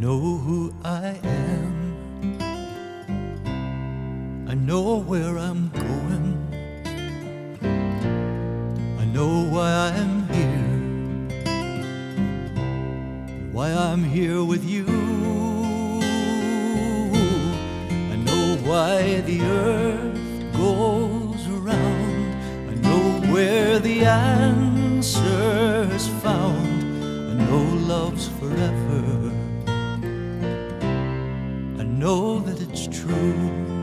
know who I am. I know where I'm going. I know why I'm here, why I'm here with you. I know why the earth goes around. I know where the answer's found. I know love's forever. I know that it's true.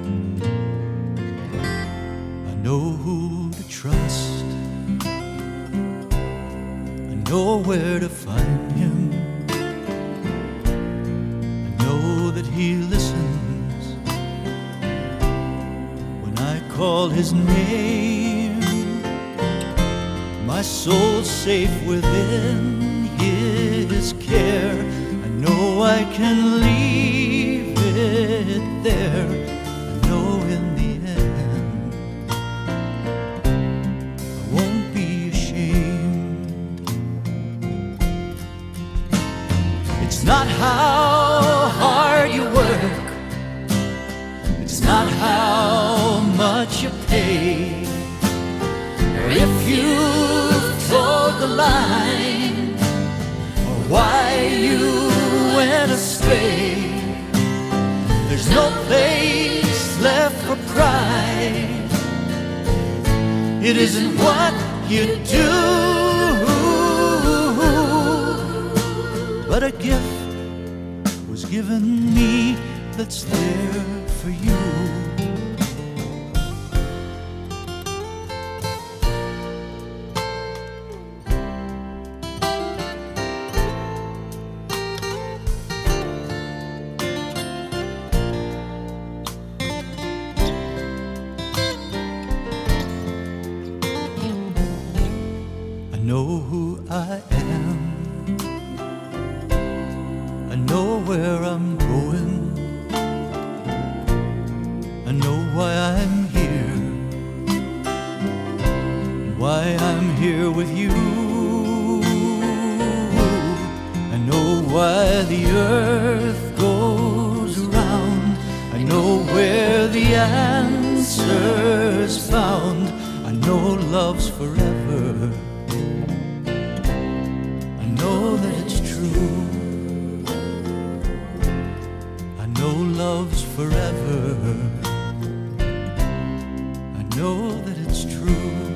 I know who to trust. I know where to find him. I know that he listens when I call his name. My soul's safe within his care. I know I can leave it there. I know in the end I won't be ashamed. It's not how hard you work, it's not how much you pay, or if you've towed the line, or why you went astray. There's no place left for pride. It isn't what you do, but a gift was given me that's there for you. I know who I am. I know where I'm going. I know why I'm here, why I'm here with you. I know why the earth goes around. I know where the answer's found. I know love's forever. I know that it's true. I know love's forever. I know that it's true.